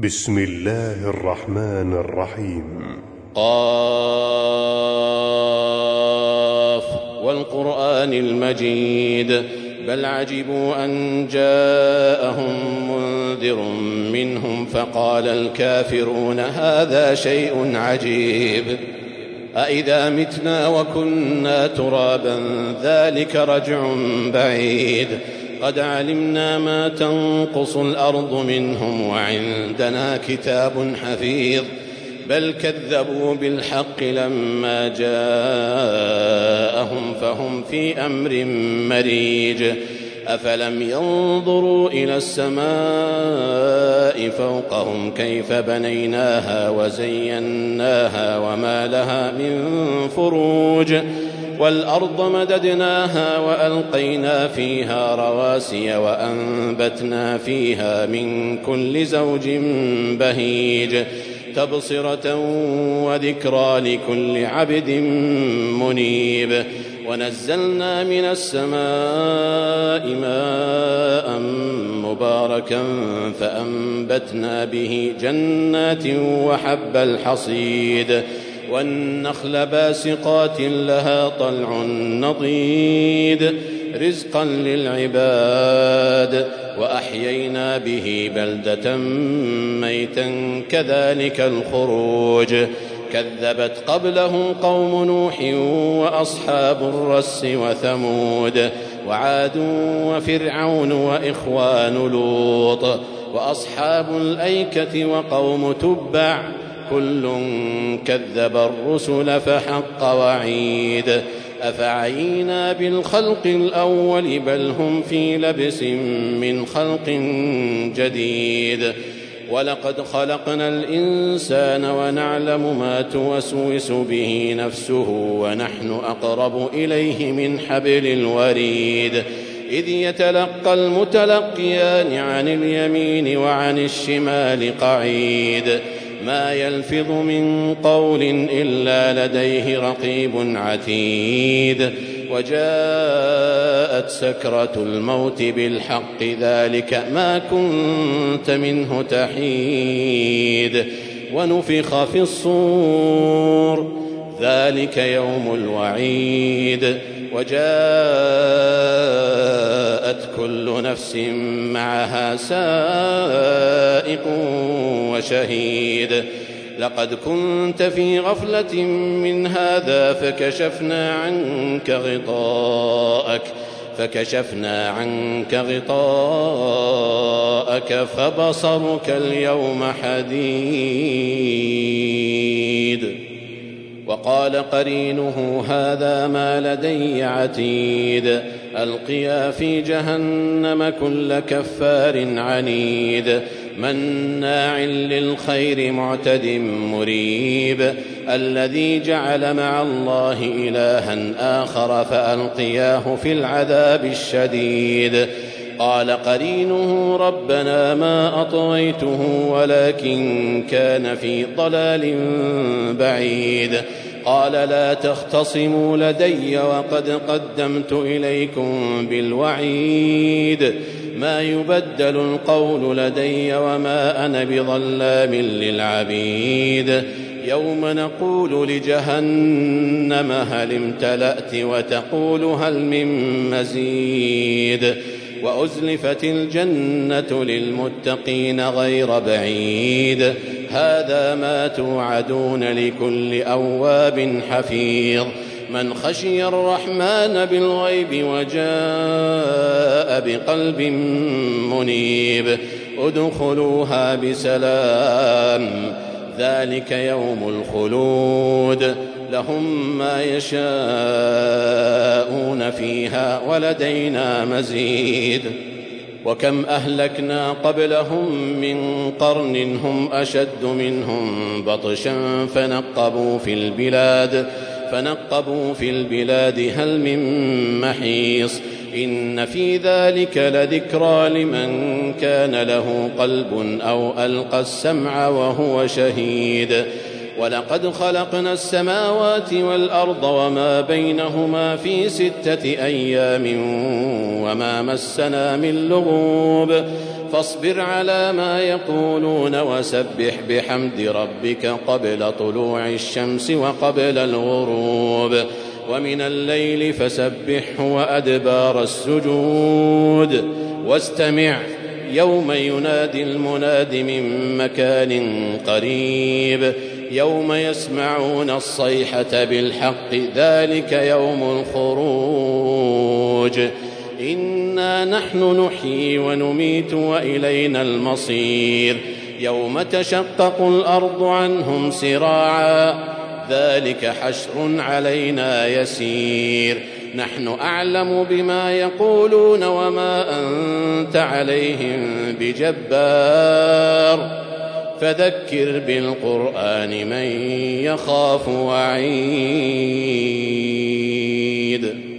بسم الله الرحمن الرحيم. قاف والقرآن المجيد بل عجبوا أن جاءهم منذر منهم فقال الكافرون هذا شيء عجيب أإذا متنا وكنا ترابا ذلك رجع بعيد قد علمنا ما تنقص الأرض منهم وعندنا كتاب حفيظ بل كذبوا بالحق لما جاءهم فهم في أمر مريج أفلم ينظروا إلى السماء فوقهم كيف بنيناها وزيناها وما لها من فروج والأرض مددناها وألقينا فيها رواسي وأنبتنا فيها من كل زوج بهيج تبصرة وذكرى لكل عبد منيب ونزلنا من السماء ماء مباركا فأنبتنا به جنات وحب الحصيد والنخل باسقات لها طلع نضيد رزقا للعباد وأحيينا به بلدة ميتا كذلك الخروج كذبت قبلهم قوم نوح وأصحاب الرس وثمود وعاد وفرعون وإخوان لوط وأصحاب الأيكة وقوم تبع كل كذب الرسل فحق وعيد أفعينا بالخلق الأول بل هم في لبس من خلق جديد ولقد خلقنا الإنسان ونعلم ما توسوس به نفسه ونحن أقرب إليه من حبل الوريد إذ يتلقى المتلقيان عن اليمين وعن الشمال قعيد ما يلفظ من قول إلا لديه رقيب عتيد وجاءت سكرة الموت بالحق ذلك ما كنت منه تحيد ونفخ في الصور ذلك يوم الوعيد وجاءت كل نفس معها سائق وشهيد لقد كنت في غفلة من هذا فكشفنا عنك غطاءك فبصرك اليوم حديد وقال قرينه هذا ما لدي عتيد ألقيا في جهنم كل كفار عنيد مناع للخير معتد مريب الذي جعل مع الله إلها آخر فألقياه في العذاب الشديد قال قرينه ربنا ما أطغيته ولكن كان في ضلال بعيد قال لا تختصموا لدي وقد قدمت إليكم بالوعيد ما يبدل القول لدي وما أنا بظلام للعبيد يوم نقول لجهنم هل امتلأت وتقول هل من مزيد وأزلفت الجنة للمتقين غير بعيد هذا ما توعدون لكل أواب حفيظ من خشي الرحمن بالغيب وجاء بقلب منيب ادخلوها بسلام ذلك يوم الخلود لهم ما يشاءون فيها ولدينا مزيد وكم أهلكنا قبلهم من قرن هم أشد منهم بطشا فنقبوا في البلاد هل من محيص إن في ذلك لذكرى لمن كان له قلب أو ألقى السمع وهو شهيد ولقد خلقنا السماوات والأرض وما بينهما في 6 أيام وما مسنا من لغوب فاصبر على ما يقولون وسبح بحمد ربك قبل طلوع الشمس وقبل الغروب ومن الليل فسبحه وأدبار السجود واستمع يوم ينادي المناد من مكان قريب يوم يسمعون الصيحة بالحق ذلك يوم الخروج إنا نحن نحيي ونميت وإلينا المصير يوم تشقق الأرض عنهم سراعا ذلك حشر علينا يسير نحن أعلم بما يقولون وما أنت عليهم بجبار فذكر بالقرآن من يخاف وعيد